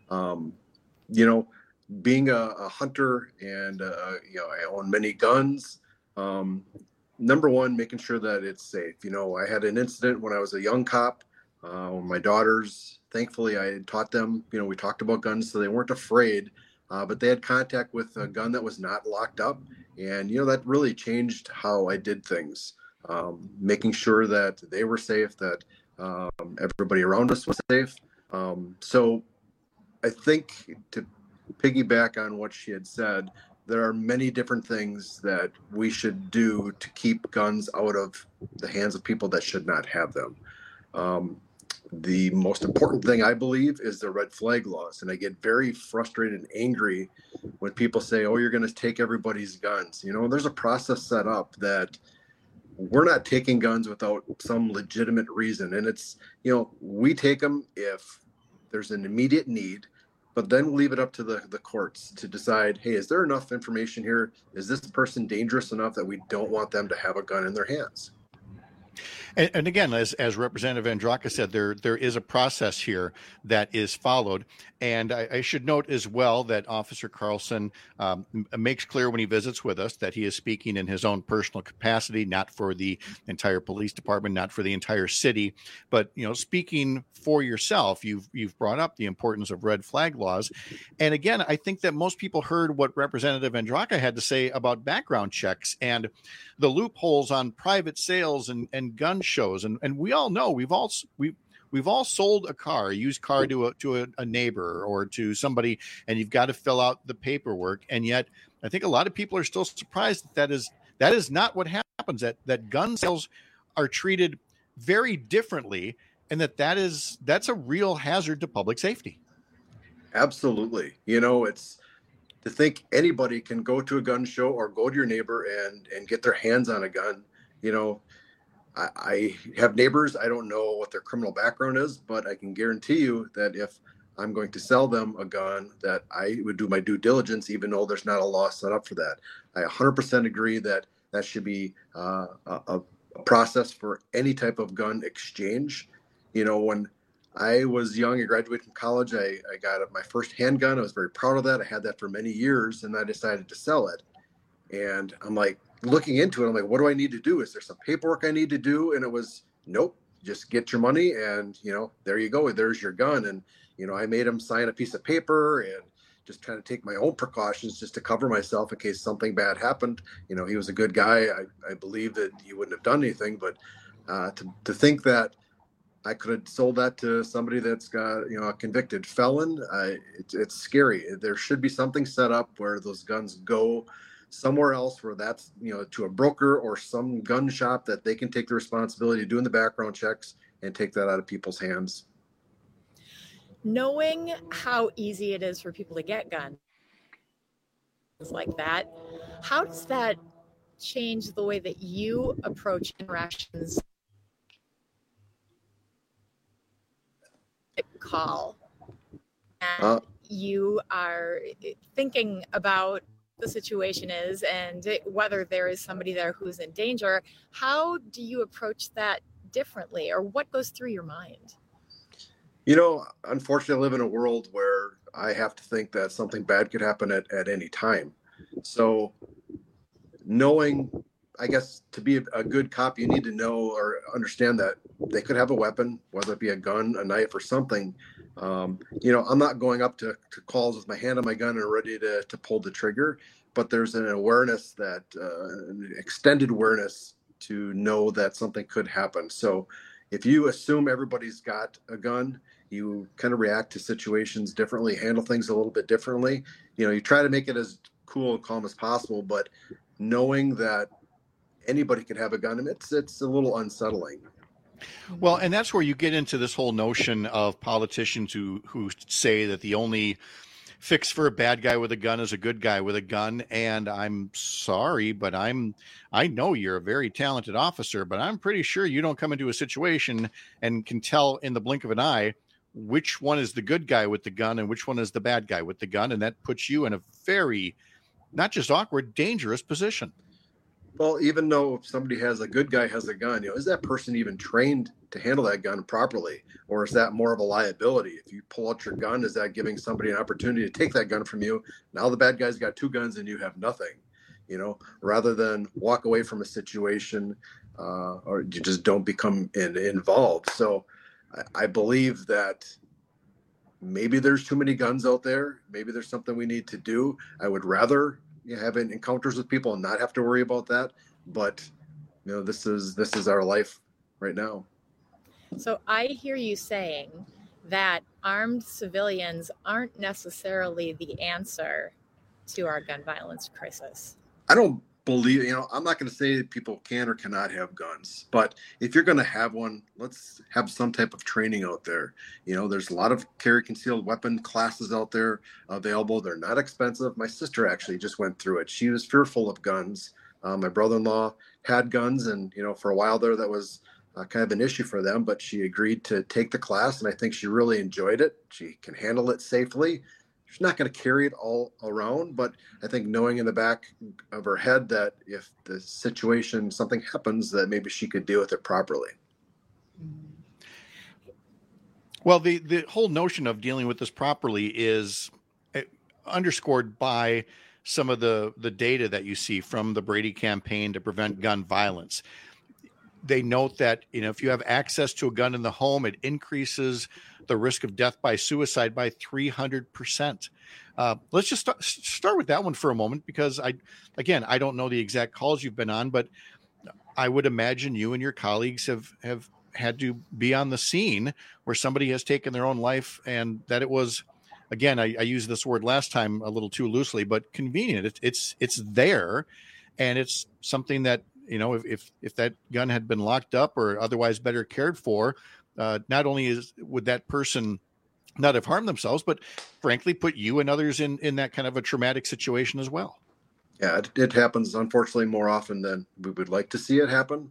being a hunter and, I own many guns. Number one, making sure that it's safe. I had an incident when I was a young cop. My daughters, thankfully, I had taught them, we talked about guns, so they weren't afraid, but they had contact with a gun that was not locked up. And, that really changed how I did things, making sure that they were safe, that everybody around us was safe. So I think to piggyback on what she had said, there are many different things that we should do to keep guns out of the hands of people that should not have them. The most important thing, I believe, is the red flag laws. And I get very frustrated and angry when people say, oh, you're going to take everybody's guns. There's a process set up that we're not taking guns without some legitimate reason. And it's, we take them if there's an immediate need. But then we'll leave it up to the courts to decide, hey, is there enough information here? Is this person dangerous enough that we don't want them to have a gun in their hands? And again, as Representative Andraka said, there is a process here that is followed. And I should note as well that Officer Carlson makes clear when he visits with us that he is speaking in his own personal capacity, not for the entire police department, not for the entire city, but speaking for yourself. You've brought up the importance of red flag laws. And again, I think that most people heard what Representative Andraka had to say about background checks and the loopholes on private sales and gun shows. And we all know we've we've all sold a car, a used car to a neighbor or to somebody, and you've got to fill out the paperwork. And yet I think a lot of people are still surprised that is not what happens, that gun sales are treated very differently, and that's a real hazard to public safety. Absolutely. It's to think anybody can go to a gun show or go to your neighbor and get their hands on a gun. I have neighbors. I don't know what their criminal background is, but I can guarantee you that if I'm going to sell them a gun, that I would do my due diligence, even though there's not a law set up for that. I 100% agree that should be a process for any type of gun exchange. When I was young, I graduated from college, I got my first handgun. I was very proud of that. I had that for many years, and I decided to sell it. And I'm like, looking into it, I'm like, what do I need to do? Is there some paperwork I need to do? And it was, nope, just get your money and, there you go. There's your gun. And, I made him sign a piece of paper and just trying to take my own precautions just to cover myself in case something bad happened. He was a good guy. I believe that he wouldn't have done anything, but to think that I could have sold that to somebody that's got, a convicted felon, it's scary. There should be something set up where those guns go somewhere else, where that's, to a broker or some gun shop that they can take the responsibility of doing the background checks and take that out of people's hands. Knowing how easy it is for people to get guns like that, how does that change the way that you approach interactions? Call, and you are thinking about the situation is and whether there is somebody there who's in danger. How do you approach that differently, or what goes through your mind? Unfortunately, I live in a world where I have to think that something bad could happen at any time. So knowing, I guess, to be a good cop, you need to know or understand that they could have a weapon, whether it be a gun, a knife, or something. I'm not going up to calls with my hand on my gun and ready to pull the trigger, but there's an awareness an extended awareness to know that something could happen. So if you assume everybody's got a gun, you kind of react to situations differently, handle things a little bit differently. You try to make it as cool and calm as possible, but knowing that anybody could have a gun, it's a little unsettling. Well, and that's where you get into this whole notion of politicians who say that the only fix for a bad guy with a gun is a good guy with a gun. And I'm sorry, but I know you're a very talented officer, but I'm pretty sure you don't come into a situation and can tell in the blink of an eye which one is the good guy with the gun and which one is the bad guy with the gun. And that puts you in a very, not just awkward, dangerous position. Well, even though if somebody has a good guy has a gun, is that person even trained to handle that gun properly? Or is that more of a liability? If you pull out your gun, is that giving somebody an opportunity to take that gun from you? Now the bad guy's got two guns and you have nothing, rather than walk away from a situation or you just don't become involved. So I believe that maybe there's too many guns out there. Maybe there's something we need to do. I would rather have encounters with people and not have to worry about that. But, this is our life right now. So I hear you saying that armed civilians aren't necessarily the answer to our gun violence crisis. I don't believe, I'm not going to say that people can or cannot have guns, but if you're going to have one, let's have some type of training out there. There's a lot of carry concealed weapon classes out there available. They're not expensive. My sister actually just went through it. She was fearful of guns. My brother-in-law had guns, and, for a while there, that was kind of an issue for them, but she agreed to take the class, and I think she really enjoyed it. She can handle it safely. She's not going to carry it all around, but I think knowing in the back of her head that if the situation, something happens, that maybe she could deal with it properly. Well, the whole notion of dealing with this properly is underscored by some of the data that you see from the Brady campaign to prevent gun violence. They note that, if you have access to a gun in the home, it increases the risk of death by suicide by 300%. Let's just start with that one for a moment, because I don't know the exact calls you've been on, but I would imagine you and your colleagues have had to be on the scene where somebody has taken their own life, and that it was, again, I used this word last time a little too loosely, but convenient. It's there, and it's something that, you know, if that gun had been locked up or otherwise better cared for, not only would that person not have harmed themselves, but frankly put you and others in that kind of a traumatic situation as well. Yeah, it happens, unfortunately, more often than we would like to see it happen.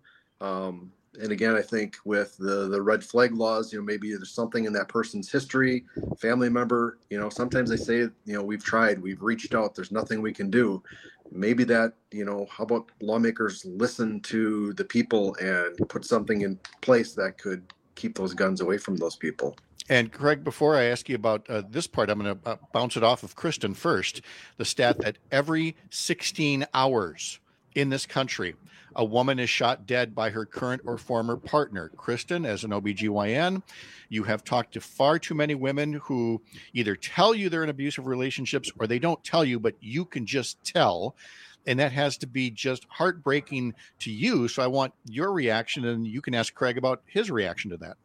And again, I think with the red flag laws, you know, maybe there's something in that person's history, family member, you know, sometimes they say, you know, we've tried, we've reached out, there's nothing we can do. Maybe that, you know, how about lawmakers listen to the people and put something in place that could keep those guns away from those people. And Craig, before I ask you about this part, I'm going to bounce it off of Kristen first. The stat that every 16 hours in this country, a woman is shot dead by her current or former partner. Kristen, as an OBGYN, you have talked to far too many women who either tell you they're in abusive relationships or they don't tell you, but you can just tell. And that has to be just heartbreaking to you. So I want your reaction, and you can ask Craig about his reaction to that.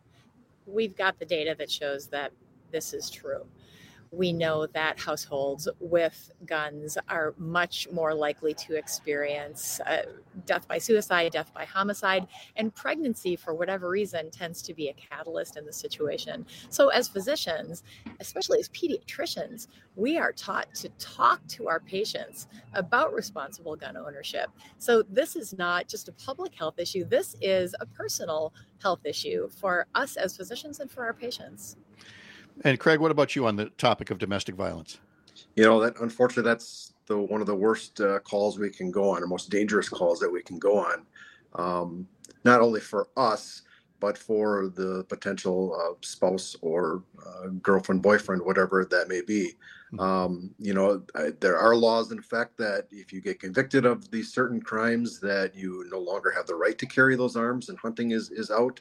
We've got the data that shows that this is true. We know that households with guns are much more likely to experience death by suicide, death by homicide, and pregnancy, for whatever reason, tends to be a catalyst in the situation. So as physicians, especially as pediatricians, we are taught to talk to our patients about responsible gun ownership. So this is not just a public health issue. This is a personal health issue for us as physicians and for our patients. And Craig, what about you on the topic of domestic violence? You know, that unfortunately, that's one of the worst calls we can go on, or most dangerous calls that we can go on. Not only for us, but for the potential spouse or girlfriend, boyfriend, whatever that may be. You know, there are laws in effect that if you get convicted of these certain crimes, that you no longer have the right to carry those arms, and hunting is out.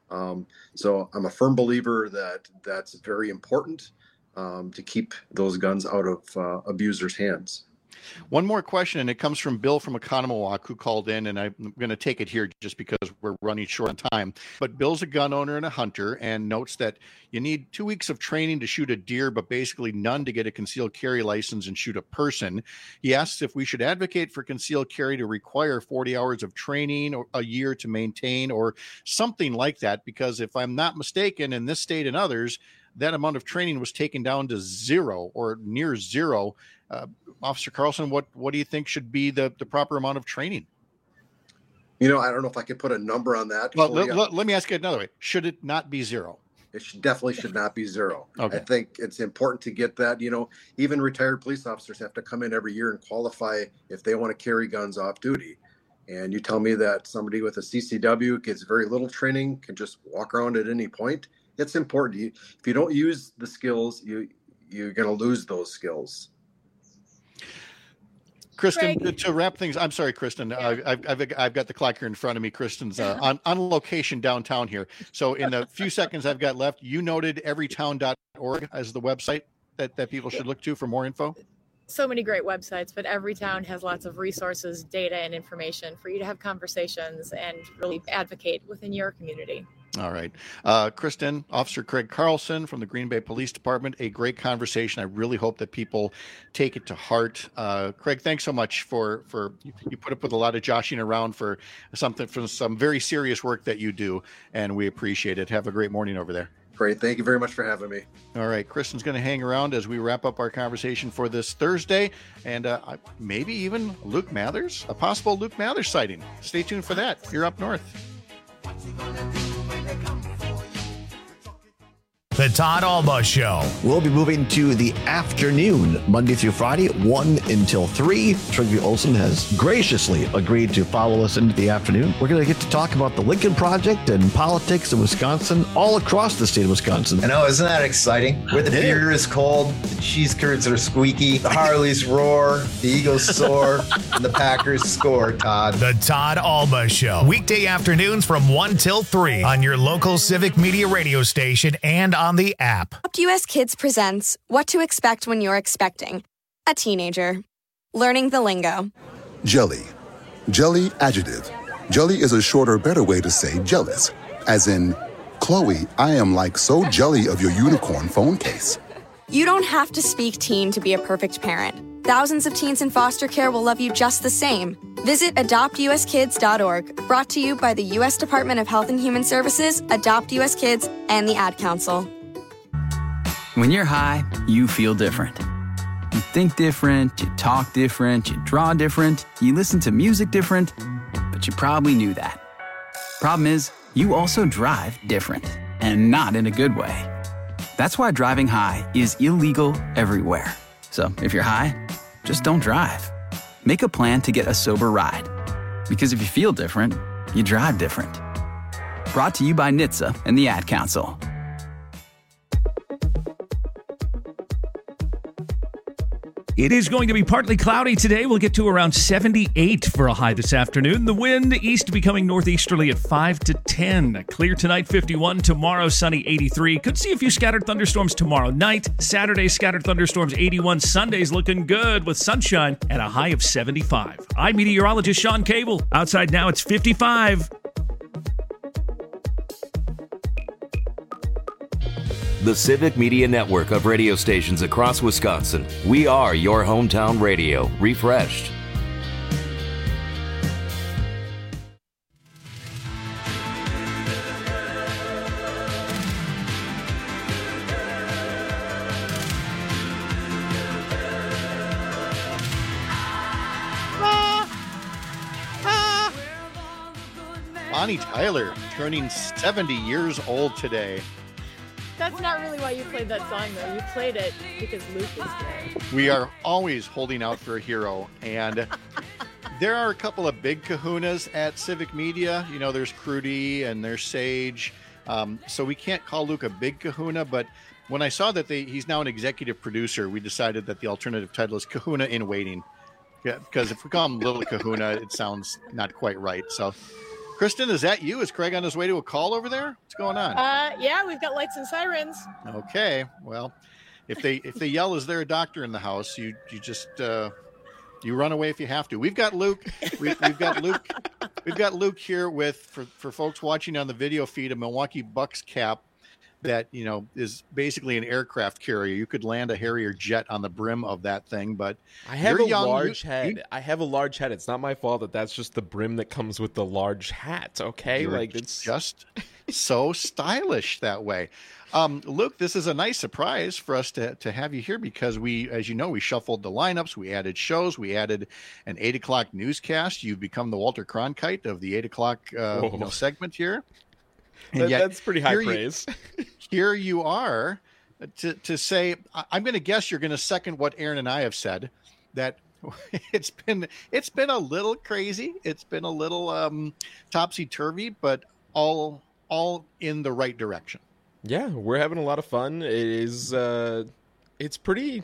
So I'm a firm believer that that's very important to keep those guns out of abusers' hands. One more question, and it comes from Bill from Economowalk, who called in, and I'm going to take it here just because we're running short on time. But Bill's a gun owner and a hunter, and notes that you need 2 weeks of training to shoot a deer, but basically none to get a concealed carry license and shoot a person. He asks if we should advocate for concealed carry to require 40 hours of training or a year to maintain, or something like that, because if I'm not mistaken, in this state and others, that amount of training was taken down to zero or near zero. Officer Carlson, what do you think should be the proper amount of training? You know, I don't know if I could put a number on that. Well, let me ask it another way. Should it not be zero? It definitely should not be zero. Okay. I think it's important to get that. You know, even retired police officers have to come in every year and qualify if they want to carry guns off duty. And you tell me that somebody with a CCW gets very little training, can just walk around at any point. It's important. If you don't use the skills, you're going to lose those skills. Kristen, Craig. to wrap things, I'm sorry, Kristen. I've got the clock here in front of me. Kristen's on location downtown here. So in the few seconds I've got left, you noted everytown.org as the website that people should look to for more info. So many great websites, but every town has lots of resources, data, and information for you to have conversations and really advocate within your community. All right. Kristen, Officer Craig Carlson from the Green Bay Police Department, a great conversation. I really hope that people take it to heart. Craig, thanks so much for you put up with a lot of joshing around for some very serious work that you do, and we appreciate it. Have a great morning over there. Great. Thank you very much for having me. All right. Kristen's going to hang around as we wrap up our conversation for this Thursday, and maybe even Luke Mathers, a possible Luke Mathers sighting. Stay tuned for that. You're up north. The Todd Alba Show. We'll be moving to the afternoon, Monday through Friday, 1 until 3. Trygve Olsen has graciously agreed to follow us into the afternoon. We're going to get to talk about the Lincoln Project and politics in Wisconsin, all across the state of Wisconsin. I know, isn't that exciting? Where the beer is cold, the cheese curds are squeaky, the Harleys roar, the Eagles soar, and the Packers score, Todd. The Todd Alba Show. Weekday afternoons from 1 till 3 on your local Civic Media radio station and on the app. US Kids presents What to Expect When You're Expecting a Teenager. Learning the lingo. Jelly. Jelly adjective. Jelly is a shorter, better way to say jealous. As in, Chloe, I am like so jelly of your unicorn phone case. You don't have to speak teen to be a perfect parent. Thousands of teens in foster care will love you just the same. Visit adoptuskids.org, brought to you by the U.S. Department of Health and Human Services, Adopt U.S. Kids, and the Ad Council. When you're high, you feel different. You think different, you talk different, you draw different, you listen to music different, but you probably knew that. Problem is, you also drive different, and not in a good way. That's why driving high is illegal everywhere. So if you're high, just don't drive. Make a plan to get a sober ride. Because if you feel different, you drive different. Brought to you by NHTSA and the Ad Council. It is going to be partly cloudy today. We'll get to around 78 for a high this afternoon. The wind east becoming northeasterly at 5 to 10. Clear tonight, 51. Tomorrow, sunny, 83. Could see a few scattered thunderstorms tomorrow night. Saturday, scattered thunderstorms, 81. Sunday's looking good with sunshine and a high of 75. I'm meteorologist Sean Cable. Outside now, it's 55. The Civic Media Network of radio stations across Wisconsin. We are your hometown radio, refreshed. Bonnie Tyler turning 70 years old today. That's not really why you played that song, though. You played it because Luke is there. We are always holding out for a hero, and there are a couple of big kahunas at Civic Media. You know, there's Crudy and there's Sage, so we can't call Luke a big kahuna, but when I saw that he's now an executive producer, we decided that the alternative title is Kahuna in Waiting. Yeah, because if we call him Little Kahuna, it sounds not quite right. So, Kristen, is that you? Is Craig on his way to a call over there? What's going on? Yeah, we've got lights and sirens. Okay. Well, if they yell, "Is there a doctor in the house?" You just you run away if you have to. We've got Luke. We've got Luke. We've got Luke here with for folks watching on the video feed, a Milwaukee Bucks cap that, you know, is basically an aircraft carrier. You could land a Harrier jet on the brim of that thing, but I have a large head. I have a large head. It's not my fault that that's just the brim that comes with the large hat, okay? Like, it's just so stylish that way. Luke, this is a nice surprise for us to have you here because we, as you know, we shuffled the lineups, we added shows, we added an 8 o'clock newscast. You've become the Walter Cronkite of the 8 o'clock segment here. That's pretty high praise. Here you are to say, I'm going to guess you're going to second what Aaron and I have said, that it's been a little crazy. It's been a little topsy-turvy, but all in the right direction. Yeah, we're having a lot of fun. It is it's pretty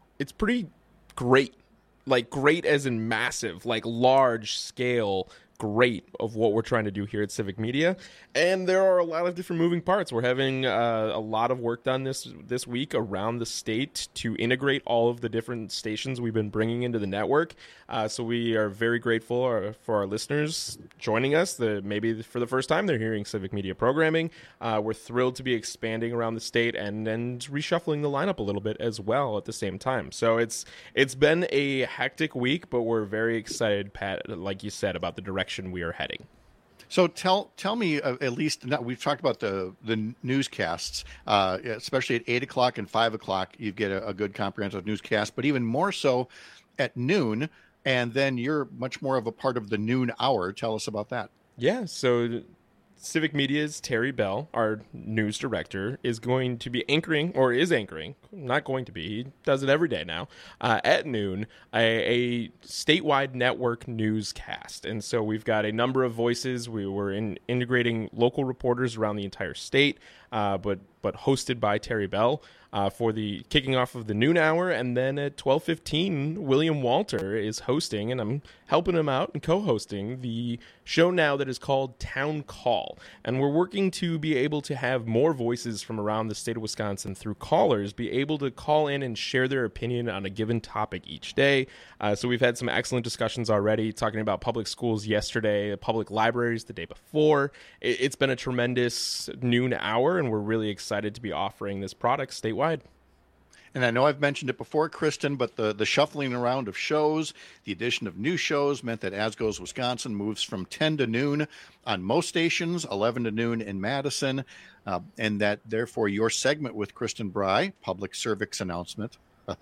great. Like, great as in massive, like large scale great of what we're trying to do here at Civic Media. And there are a lot of different moving parts. We're having a lot of work done this week around the state to integrate all of the different stations we've been bringing into the network. So we are very grateful for our listeners joining us. Maybe for the first time they're hearing Civic Media programming. We're thrilled to be expanding around the state and reshuffling the lineup a little bit as well at the same time. So it's been a hectic week, but we're very excited, Pat, like you said, about the direction we are heading. So tell me, at least, we've talked about the newscasts, especially at 8 o'clock and 5 o'clock, you get a good comprehensive newscast, but even more so at noon, and then you're much more of a part of the noon hour. Tell us about that. Yeah, so Civic Media's Terry Bell, our news director, is anchoring, not going to be, he does it every day now, at noon, a statewide network newscast. And so we've got a number of voices. We were integrating local reporters around the entire state, but but hosted by Terry Bell for the kicking off of the noon hour. And then at 12:15, William Walter is hosting, and I'm helping him out and co-hosting the show now that is called Town Call. And we're working to be able to have more voices from around the state of Wisconsin through callers be able to call in and share their opinion on a given topic each day. So we've had some excellent discussions already, talking about public schools yesterday, public libraries the day before. It's been a tremendous noon hour, and we're really excited to be offering this product statewide. And I know I've mentioned it before, Kristen, but the shuffling around of shows, the addition of new shows meant that As Goes Wisconsin moves from 10 to noon on most stations, 11 to noon in Madison, and that therefore your segment with Kristen Bry, public cervix announcement, You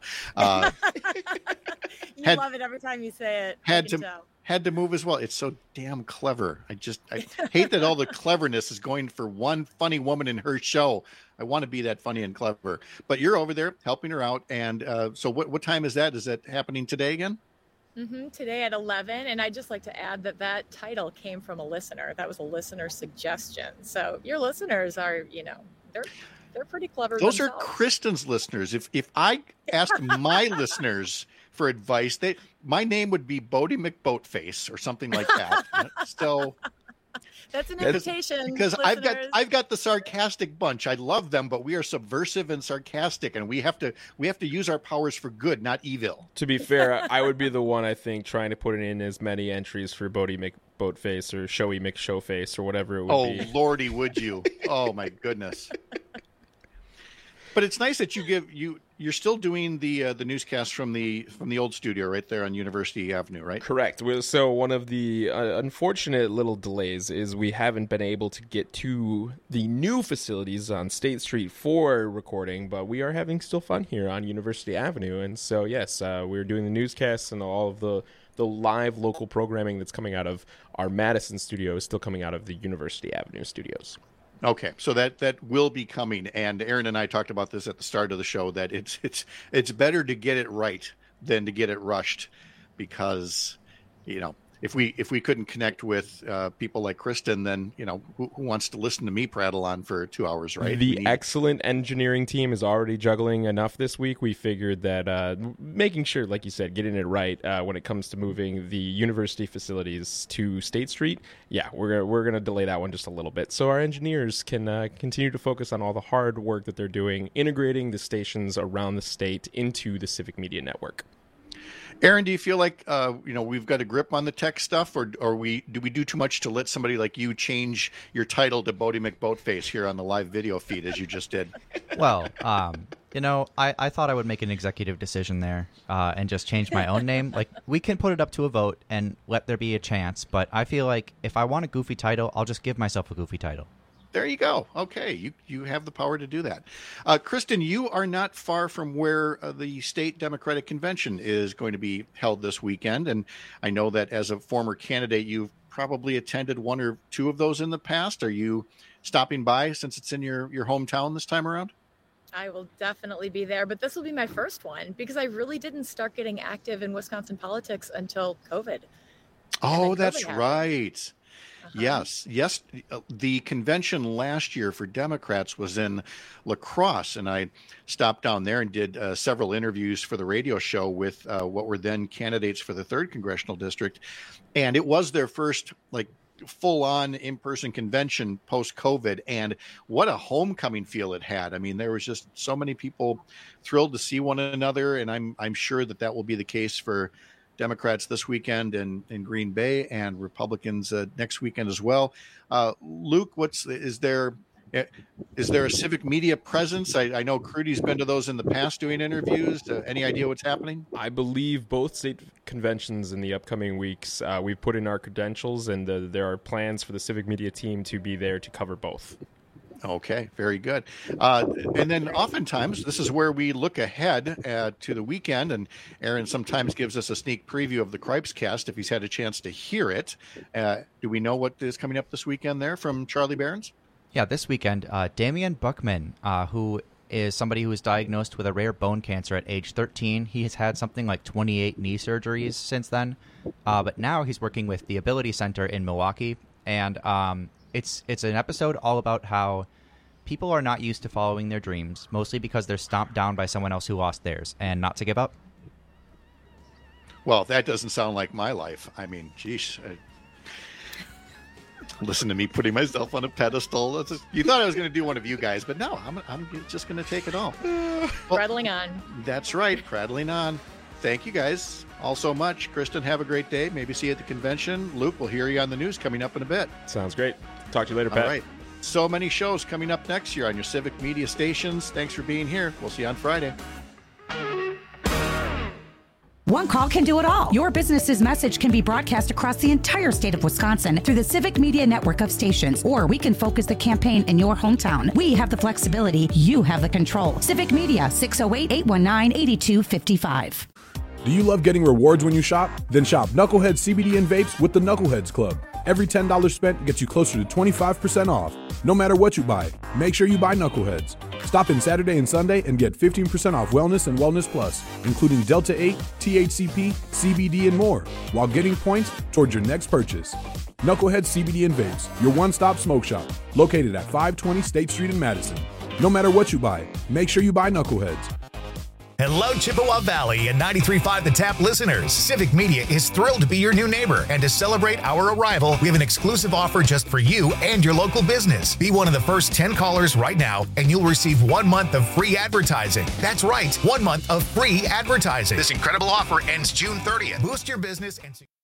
love it every time you say it. Had to move as well. It's so damn clever. I hate that all the cleverness is going for one funny woman in her show. I want to be that funny and clever. But you're over there helping her out. And so what time is that? Is that happening today again? Today at 11. And I'd just like to add that title came from a listener. That was a listener suggestion. So your listeners are, they're pretty clever. Those themselves. are Kristen's listeners. If I asked my listeners for advice, my name would be Bodie McBoatface or something like that. So that's an invitation. Because listeners. I've got the sarcastic bunch. I love them, but we are subversive and sarcastic, and we have to use our powers for good, not evil. To be fair, I would be the one, I think, trying to put in as many entries for Bodie McBoatface or Showy McShowface or whatever it would be. Oh, Lordy, would you? Oh my goodness. But it's nice that you're still doing the newscast from the old studio right there on University Avenue, right? Correct. So one of the unfortunate little delays is we haven't been able to get to the new facilities on State Street for recording, but we are having still fun here on University Avenue. And so, yes, we're doing the newscasts and all of the live local programming that's coming out of our Madison studio is still coming out of the University Avenue studios. Okay, so that will be coming, and Aaron and I talked about this at the start of the show, that it's better to get it right than to get it rushed, because if we couldn't connect with people like Kristen, then who wants to listen to me prattle on for 2 hours, right? The excellent engineering team is already juggling enough this week. We figured that making sure, like you said, getting it right when it comes to moving the university facilities to State Street, we're gonna delay that one just a little bit, so our engineers can continue to focus on all the hard work that they're doing, integrating the stations around the state into the Civic Media Network. Aaron, do you feel like we've got a grip on the tech stuff, or do we do too much to let somebody like you change your title to Bodie McBoatface here on the live video feed as you just did? Well, I thought I would make an executive decision there and just change my own name. Like, we can put it up to a vote and let there be a chance, but I feel like if I want a goofy title, I'll just give myself a goofy title. There you go. Okay, you have the power to do that. Kristen, you are not far from where the state Democratic Convention is going to be held this weekend, and I know that as a former candidate, you've probably attended one or two of those in the past. Are you stopping by since it's in your hometown this time around? I will definitely be there, but this will be my first one because I really didn't start getting active in Wisconsin politics until COVID. Oh, that's right. Yes. The convention last year for Democrats was in La Crosse, and I stopped down there and did several interviews for the radio show with what were then candidates for the 3rd Congressional District. And it was their first full-on in-person convention post-COVID, and what a homecoming feel it had. I mean, there was just so many people thrilled to see one another, and I'm sure that will be the case for Democrats this weekend in Green Bay and Republicans next weekend as well. Luke, is there a civic media presence? I know Crudy's been to those in the past doing interviews. Any idea what's happening? I believe both state conventions in the upcoming weeks, we've put in our credentials, and there are plans for the civic media team to be there to cover both. Okay, very good. And then oftentimes, this is where we look ahead to the weekend, and Aaron sometimes gives us a sneak preview of the Cripes cast if he's had a chance to hear it. Do we know what is coming up this weekend there from Charlie Berens? Yeah, this weekend, Damian Buckman, who is somebody who was diagnosed with a rare bone cancer at age 13. He has had something like 28 knee surgeries since then, but now he's working with the Ability Center in Milwaukee, and it's an episode all about how people are not used to following their dreams, mostly because they're stomped down by someone else who lost theirs, and not to give up. Well, that doesn't sound like my life. I mean, geez. Listen to me putting myself on a pedestal. You thought I was going to do one of you guys, but no, I'm just going to take it all. Prattling on. That's right, prattling on. Thank you guys all so much. Kristen, have a great day. Maybe see you at the convention. Luke, we'll hear you on the news coming up in a bit. Sounds great. Talk to you later, Pat. All right. So many shows coming up next year on your Civic Media stations. Thanks for being here. We'll see you on Friday. One call can do it all. Your business's message can be broadcast across the entire state of Wisconsin through the Civic Media network of stations, or we can focus the campaign in your hometown. We have the flexibility. You have the control. Civic Media, 608-819-8255. Do you love getting rewards when you shop? Then shop Knucklehead CBD and vapes with the Knuckleheads Club. Every $10 spent gets you closer to 25% off. No matter what you buy, make sure you buy Knuckleheads. Stop in Saturday and Sunday and get 15% off Wellness and Wellness Plus, including Delta 8, THCP, CBD, and more, while getting points towards your next purchase. Knucklehead CBD and vapes, your one-stop smoke shop, located at 520 State Street in Madison. No matter what you buy, make sure you buy Knuckleheads. Hello, Chippewa Valley and 93.5 The Tap listeners. Civic Media is thrilled to be your new neighbor, and to celebrate our arrival, we have an exclusive offer just for you and your local business. Be one of the first 10 callers right now, and you'll receive 1 month of free advertising. That's right, 1 month of free advertising. This incredible offer ends June 30th. Boost your business and